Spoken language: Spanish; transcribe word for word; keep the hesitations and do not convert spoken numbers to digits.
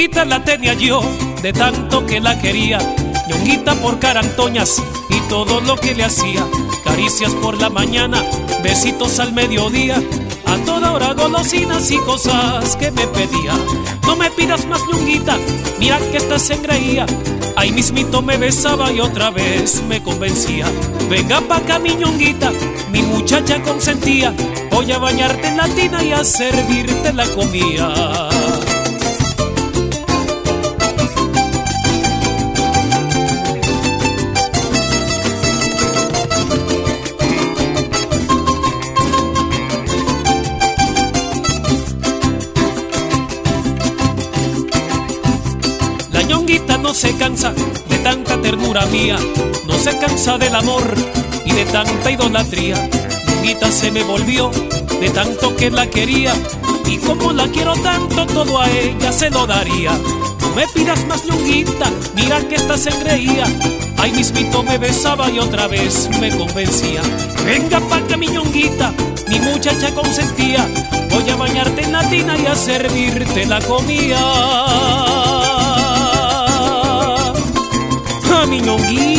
Ñonguita la tenía yo, de tanto que la quería. Ñonguita por carantoñas y todo lo que le hacía. Caricias por la mañana, besitos al mediodía. A toda hora golosinas y cosas que me pedía. No me pidas más, Ñonguita, mira que estás engreía. Ahí mismito me besaba y otra vez me convencía. Venga pa' acá, mi Ñonguita, mi muchacha consentía. Voy a bañarte en la tina y a servirte la comida. Ñonguita no se cansa de tanta ternura mía, no se cansa del amor y de tanta idolatría. Ñonguita se me volvió de tanto que la quería, y como la quiero tanto, todo a ella se lo daría. No me pidas más, Ñonguita, mira que esta se engreía. Ahí mismito me besaba y otra vez me convencía. Venga pa' acá, mi Ñonguita, mi muchacha consentía. Voy a bañarte en la tina y a servirte la comida. Mi Ñonguita.